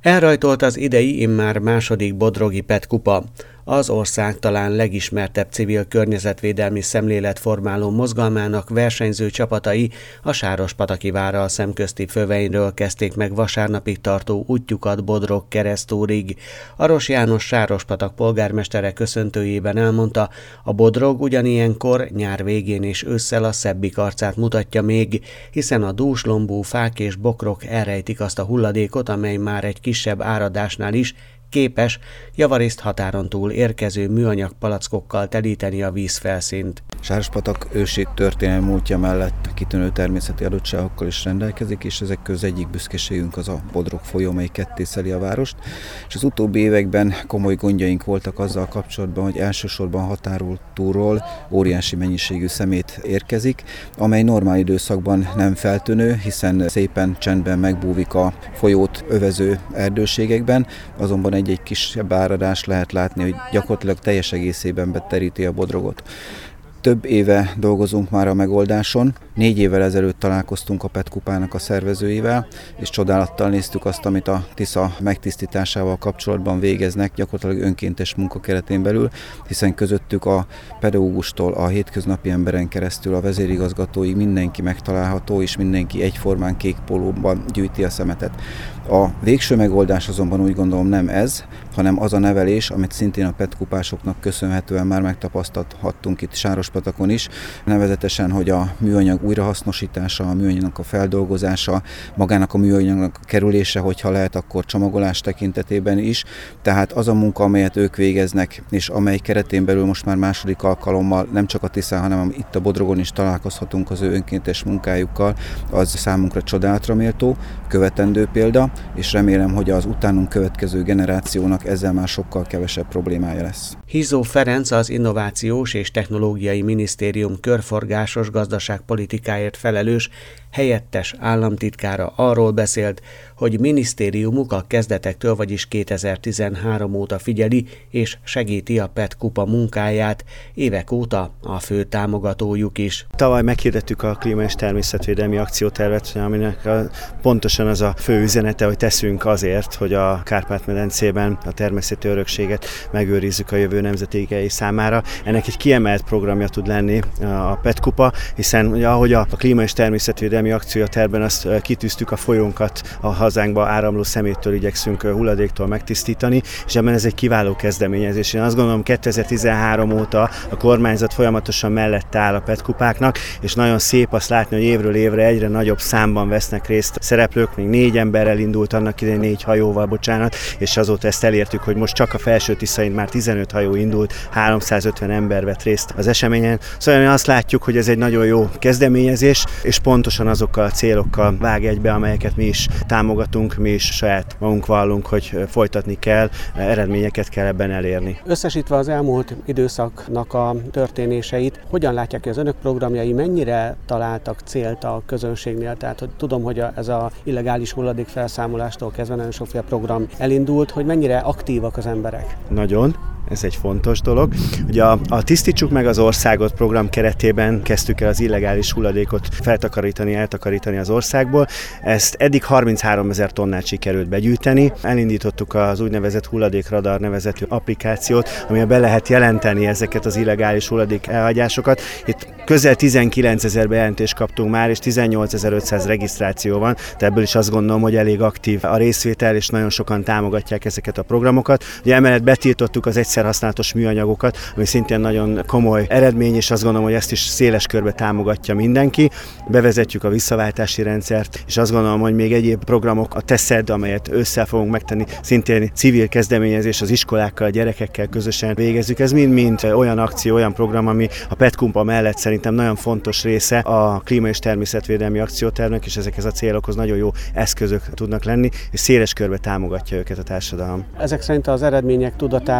Elrajtolt az idei immár második bodrogi PET kupa. Az ország talán legismertebb civil környezetvédelmi szemléletformáló mozgalmának versenyző csapatai a Sárospataki várral szemközti főveiről kezdték meg vasárnapig tartó útjukat Bodrog-Keresztúrig. Aros János Sárospatak polgármestere köszöntőjében elmondta, a Bodrog ugyanilyenkor nyár végén és ősszel a szebbik arcát mutatja még, hiszen a dúslombú fák és bokrok elrejtik azt a hulladékot, amely már egy kisebb áradásnál is képes javarészt határon túl érkező műanyag palackokkal telíteni a vízfelszínt. Sárospatak ősi történelmi múltja mellett kitűnő természeti adottságokkal is rendelkezik, és ezek közül egyik büszkeségünk az a Bodrog folyó, mely kettészeli a várost. És az utóbbi években komoly gondjaink voltak azzal kapcsolatban, hogy elsősorban határon túlról óriási mennyiségű szemét érkezik, amely normál időszakban nem feltűnő, hiszen szépen csendben megbúvik a folyót övező erdőségekben, azonban egy kisebb áradás lehet látni, hogy gyakorlatilag teljes egészében beteríti a Bodrogot. Több éve dolgozunk már a megoldáson. 4 évvel ezelőtt találkoztunk a PET kupának a szervezőivel, és csodálattal néztük azt, amit a Tisza megtisztításával kapcsolatban végeznek, gyakorlatilag önkéntes munka keretén belül, hiszen közöttük a pedagógustól a hétköznapi emberen keresztül a vezérigazgatóig mindenki megtalálható, és mindenki egyformán kék pólóban gyűjti a szemetet. A végső megoldás azonban úgy gondolom nem ez, hanem az a nevelés, amit szintén a PET kupásoknak köszönhetően már megtapasztalhattunk itt Sárospatakon is, nevezetesen, hogy a műanyag újrahasznosítása, a műanyagnak a feldolgozása, magának a műanyagnak a kerülése, hogyha lehet, akkor csomagolás tekintetében is. Tehát az a munka, amelyet ők végeznek, és amely keretén belül most már második alkalommal nem csak a Tiszán, hanem itt a Bodrogon is találkozhatunk az ő önkéntes munkájukkal, az számunkra csodálatra méltó, követendő példa, és remélem, hogy az utánunk következő generációnak ezzel már sokkal kevesebb problémája lesz. Hízó Ferenc, az Innovációs és Technológiai Minisztérium körforgásos gazdaságpolitikáért felelős helyettes államtitkára arról beszélt, hogy minisztériumuk a kezdetektől, vagyis 2013 óta figyeli és segíti a PET kupa munkáját, évek óta a fő támogatójuk is. Tavaly meghirdettük a klíma- és természetvédelmi akciótervet, aminek pontosan az a fő üzenete, hogy teszünk azért, hogy a Kárpát-medencében a természeti örökséget megőrizzük a jövő nemzedékei számára. Ennek egy kiemelt programja tud lenni a PET kupa, hiszen ugye, ahogy a klíma- és természetvédelmi akciótervben azt kitűztük, a folyónkat a hazánkba áramló szeméttől igyekszünk hulladéktól megtisztítani, és ebben ez egy kiváló kezdeményezés. Én azt gondolom, 2013 óta a kormányzat folyamatosan mellette áll a PET kupáknak, és nagyon szép azt látni, hogy évről évre egyre nagyobb számban vesznek részt szereplők, még 4 emberrel indult annak idején, 4 hajóval, és azóta ezt elértük, hogy most csak a Felső-Tiszain már 15 hajó indult, 350 ember vett részt az eseményen. Szóval azt látjuk, hogy ez egy nagyon jó kezdeményezés, és pontosan azokkal a célokkal vág egybe, amelyeket mi is támogatunk, mi is saját magunk vallunk, hogy folytatni kell, eredményeket kell ebben elérni. Összesítve az elmúlt időszaknak a történéseit, hogyan látják, hogy az önök programjai mennyire találtak célt a közönségnél? Tehát, hogy tudom, hogy ez az illegális hulladék felszámolástól kezdve nagyon sokféle program elindult, hogy mennyire aktívak az emberek? Nagyon. Ez egy fontos dolog. Ugye a Tisztítsuk meg az országot program keretében kezdtük el az illegális hulladékot eltakarítani az országból. Ezt eddig 33 000 tonnát sikerült begyűjteni. Elindítottuk az úgynevezett hulladékradar nevezetű applikációt, amivel be lehet jelenteni ezeket az illegális hulladék elhagyásokat. Itt közel 19 000 bejelentést kaptunk már, és 18 500 regisztráció van, tehát ebből is azt gondolom, hogy elég aktív a részvétel, és nagyon sokan támogatják ezeket a programokat. Ugye emellett betiltottuk az egyszer használatos műanyagokat, ami szintén nagyon komoly eredmény, és azt gondolom, hogy ezt is széles körbe támogatja mindenki. Bevezetjük a visszaváltási rendszert, és azt gondolom, hogy még egyéb programok, a TESZED, amelyet ősszel fogunk megtenni, szintén civil kezdeményezés, az iskolákkal, a gyerekekkel közösen végezzük. Ez mind-mind olyan akció, olyan program, ami a PET kupa mellett szerintem nagyon fontos része a klíma- és természetvédelmi akciótervnek, és ezekhez a célokhoz nagyon jó eszközök tudnak lenni, és széles körbe támogatja őket a társadalom. Ezek szerint az eredmények tudatában, vagy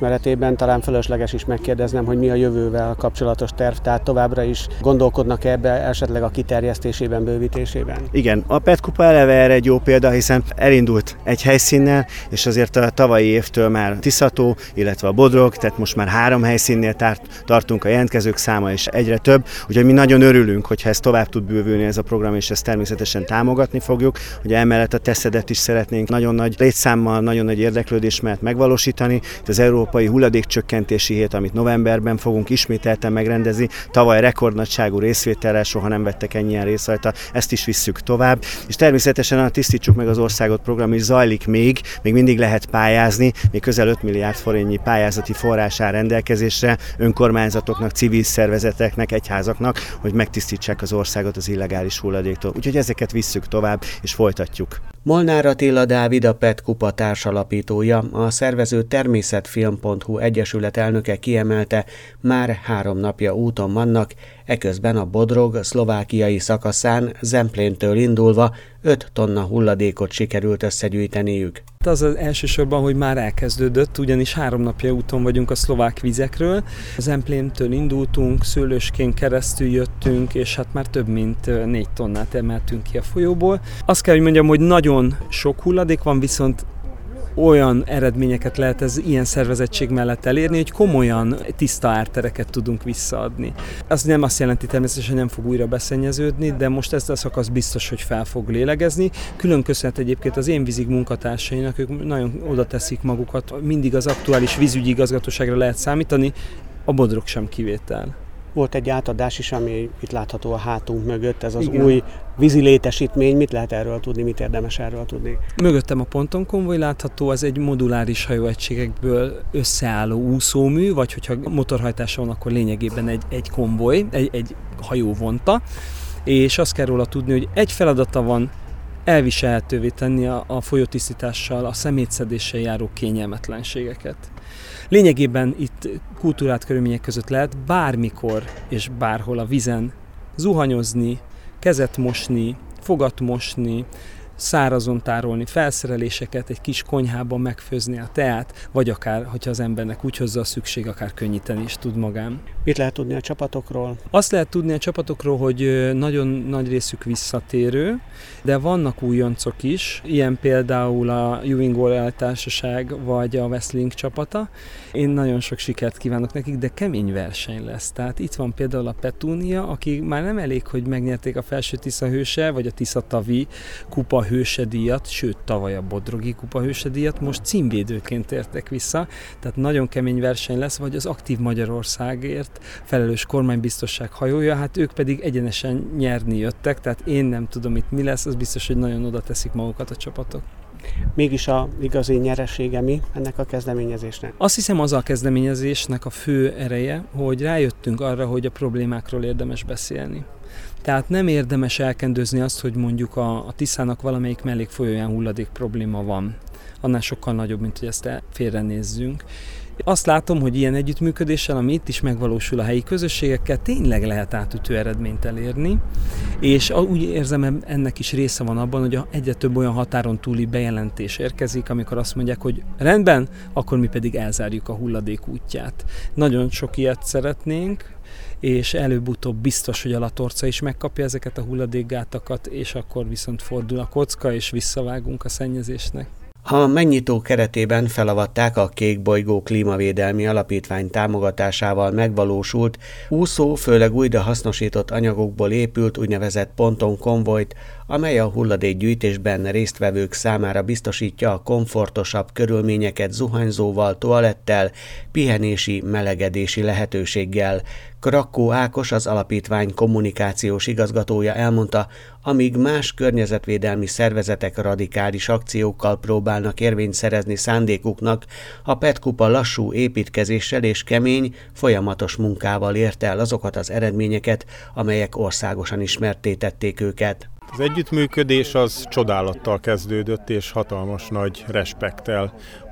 ismeretében talán fölösleges is megkérdeznem, hogy mi a jövővel kapcsolatos terv, tehát továbbra is gondolkodnak ebbe esetleg a kiterjesztésében, bővítésében? Igen, a PET kupa eleve erre egy jó példa, hiszen elindult egy helyszínnel, és azért a tavalyi évtől már Tiszató, illetve a Bodrog, tehát most már 3 helyszínnél tartunk, a jelentkezők száma is egyre több, úgyhogy mi nagyon örülünk, hogyha ez tovább tud bővülni ez a program, és ezt természetesen támogatni fogjuk. Ugye emellett a teszedet is szeretnénk nagyon nagy létszámmal, nagyon nagy érdeklődés mellett megvalósítani. Itt az Európai Hulladékcsökkentési Hét, amit novemberben fogunk ismételten megrendezni, tavaly rekordnagyságú részvétellel, soha nem vettek ennyien részt rajta, ezt is visszük tovább, és természetesen a Tisztítsuk meg az országot program is zajlik még mindig lehet pályázni, még közel 5 milliárd forintnyi pályázati forrás áll rendelkezésre önkormányzatoknak, civil szervezeteknek, egyházaknak, hogy megtisztítsák az országot az illegális hulladéktól. Úgyhogy ezeket visszük tovább, és folytatjuk. Molnár Attila Dávid, a PET kupa társalapítója, a szervező Természetfilm.hu egyesület elnöke kiemelte, már 3 napja úton vannak, eközben a Bodrog szlovákiai szakaszán Zempléntől indulva 5 tonna hulladékot sikerült összegyűjteniük. Az elsősorban, hogy már elkezdődött, ugyanis 3 napja úton vagyunk a szlovák vizekről. Zempléntől indultunk, Szőlőskén keresztül jöttünk, és hát már több mint 4 tonnát emeltünk ki a folyóból. Azt kell, hogy mondjam, hogy nagyon sok hulladék van, viszont olyan eredményeket lehet ez ilyen szervezettség mellett elérni, hogy komolyan tiszta ártereket tudunk visszaadni. Az nem azt jelenti természetesen, hogy nem fog újra beszennyeződni, de most ezt a szakasz biztos, hogy fel fog lélegezni. Külön köszönhet egyébként az Én Vízig munkatársainak, ők nagyon oda teszik magukat, mindig az aktuális vízügyi igazgatóságra lehet számítani, a Bodrog sem kivétel. Volt egy átadás is, ami itt látható a hátunk mögött, ez az igen. Új vízi létesítmény. Mit lehet erről tudni, mit érdemes erről tudni? Mögöttem a ponton konvoj látható, ez egy moduláris hajóegységekből összeálló úszómű, vagy hogyha motorhajtása van, akkor lényegében egy konvoj, egy hajó vonta, és azt kell róla tudni, hogy egy feladata van, elviselhetővé tenni a folyótisztítással, a szemétszedéssel járó kényelmetlenségeket. Lényegében itt kultúrált körülmények között lehet bármikor és bárhol a vízen zuhanyozni, kezet mosni, fogat mosni, szárazon tárolni felszereléseket, egy kis konyhában megfőzni a teát, vagy akár, hogyha az embernek úgy hozzá a szükség, akár könnyíteni is tud magán. Mit lehet tudni a csapatokról? Azt lehet tudni a csapatokról, hogy nagyon nagy részük visszatérő, de vannak újoncok is, ilyen például a Ewing Oil Társaság vagy a Westlink csapata. Én nagyon sok sikert kívánok nekik, de kemény verseny lesz. Tehát itt van például a Petúnia, aki már nem elég, hogy megnyerték a Felső Tisza hőse, vagy a Tiszatavi kupa hősedíjat, sőt tavaly a Bodrogi kupa hősedíjat, most címvédőként értek vissza, tehát nagyon kemény verseny lesz, vagy az Aktív Magyarországért felelős kormánybiztosság hajója, hát ők pedig egyenesen nyerni jöttek, tehát én nem tudom itt mi lesz, az biztos, hogy nagyon oda teszik magukat a csapatok. Mégis a igazi nyeresége mi ennek a kezdeményezésnek? Azt hiszem, az a kezdeményezésnek a fő ereje, hogy rájöttünk arra, hogy a problémákról érdemes beszélni. Tehát nem érdemes elkendőzni azt, hogy mondjuk a Tiszának valamelyik mellékfolyóján hulladék probléma van. Annál sokkal nagyobb, mint hogy ezt félrenézzünk. Azt látom, hogy ilyen együttműködéssel, ami itt is megvalósul a helyi közösségekkel, tényleg lehet átütő eredményt elérni, és úgy érzem, ennek is része van abban, hogy egyre több olyan határon túli bejelentés érkezik, amikor azt mondják, hogy rendben, akkor mi pedig elzárjuk a hulladék útját. Nagyon sok ilyet szeretnénk, és előbb-utóbb biztos, hogy a Latorca is megkapja ezeket a hulladékgátakat, és akkor viszont fordul a kocka, és visszavágunk a szennyezésnek. A megnyitó keretében felavatták a Kékbolygó Klímavédelmi Alapítvány támogatásával megvalósult úszó, főleg újrahasznosított anyagokból épült úgynevezett ponton konvojt, amely a hulladékgyűjtésben résztvevők számára biztosítja a komfortosabb körülményeket zuhanyzóval, toalettel, pihenési, melegedési lehetőséggel. Krakkó Ákos, az alapítvány kommunikációs igazgatója elmondta, amíg más környezetvédelmi szervezetek radikális akciókkal próbálnak érvényt szerezni szándékuknak, a PET kupa lassú építkezéssel és kemény, folyamatos munkával érte el azokat az eredményeket, amelyek országosan ismertté tették őket. Az együttműködés az csodálattal kezdődött és hatalmas nagy respekttel,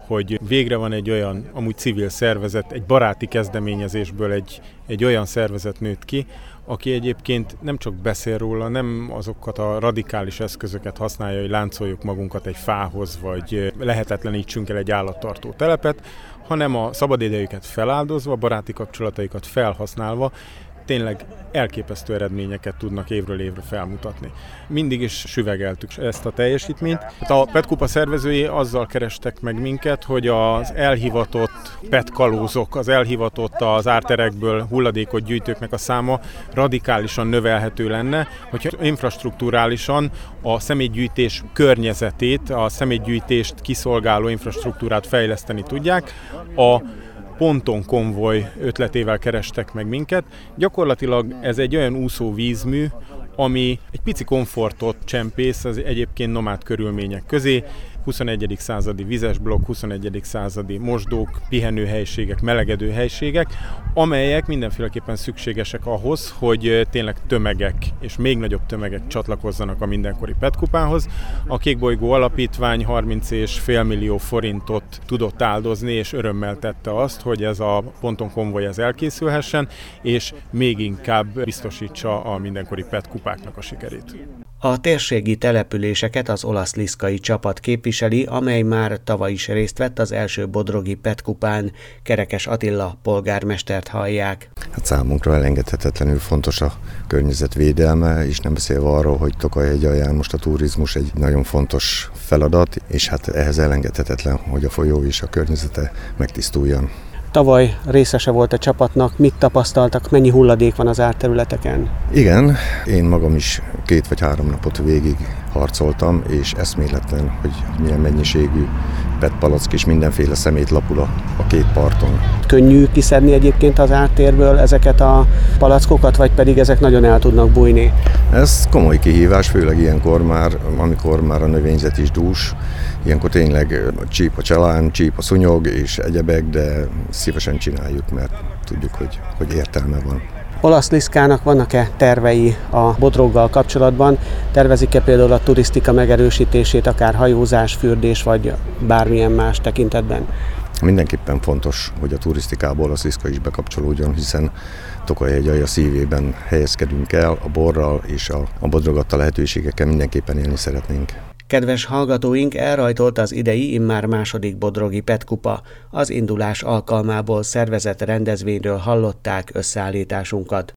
hogy végre van egy olyan, amúgy civil szervezet, egy baráti kezdeményezésből egy olyan szervezet nőtt ki, aki egyébként nem csak beszél róla, nem azokat a radikális eszközöket használja, hogy láncoljuk magunkat egy fához, vagy lehetetlenítsünk el egy állattartó telepet, hanem a szabadidejüket feláldozva, baráti kapcsolataikat felhasználva tényleg elképesztő eredményeket tudnak évről évre felmutatni. Mindig is süvegeltük ezt a teljesítményt. A PET Kupa szervezői azzal kerestek meg minket, hogy az elhivatott PET kalózok, az elhivatott az árterekből hulladékot gyűjtőknek a száma radikálisan növelhető lenne, hogyha infrastrukturálisan a szemétgyűjtés környezetét, a szemétgyűjtést kiszolgáló infrastruktúrát fejleszteni tudják. A Ponton konvoj ötletével kerestek meg minket. Gyakorlatilag ez egy olyan úszóvízmű, ami egy pici komfortot csempész az egyébként nomád körülmények közé, 21. századi vizesblokk, 21. századi mosdók, pihenőhelyiségek, melegedőhelyiségek, amelyek mindenféleképpen szükségesek ahhoz, hogy tényleg tömegek és még nagyobb tömegek csatlakozzanak a mindenkori PET Kupához. A Kékbolygó Alapítvány 30,5 millió forintot tudott áldozni, és örömmel tette azt, hogy ez a Ponton konvoj ez elkészülhessen, és még inkább biztosítsa a mindenkori PET Kupáknak a sikerét. A térségi településeket az olasz liszkai csapat képviseli, amely már tavaly is részt vett az első bodrogi PET Kupán. Kerekes Attila polgármestert hallják. Hát számunkra elengedhetetlenül fontos a környezetvédelme, és nem beszélve arról, hogy Tokaj-hegyalján most a turizmus egy nagyon fontos feladat, és hát ehhez elengedhetetlen, hogy a folyó és a környezete megtisztuljon. Tavaly részese volt a csapatnak, mit tapasztaltak, mennyi hulladék van az árterületeken? Igen, én magam is 2 vagy 3 napot végig harcoltam, és eszméletlen, hogy milyen mennyiségű PET palack és mindenféle szemét lapul a két parton. Könnyű kiszedni egyébként az ártérből ezeket a palackokat, vagy pedig ezek nagyon el tudnak bújni? Ez komoly kihívás, főleg ilyenkor már, amikor már a növényzet is dús. Ilyenkor tényleg csíp a csalán, csíp a szúnyog és egyebek, de szívesen csináljuk, mert tudjuk, hogy értelme van. Olasz Liszkának vannak-e tervei a Bodroggal kapcsolatban? Tervezik-e például a turisztika megerősítését, akár hajózás, fürdés, vagy bármilyen más tekintetben? Mindenképpen fontos, hogy a turisztikából Olasz Liszka is bekapcsolódjon, hiszen Tokaj-hegyalja szívében helyezkedünk el, a borral és a Bodrog adta lehetőségekkel mindenképpen élni szeretnénk. Kedves hallgatóink, elrajtolt az idei immár második bodrogi PET Kupa. Az indulás alkalmából szervezett rendezvényről hallották összeállításunkat.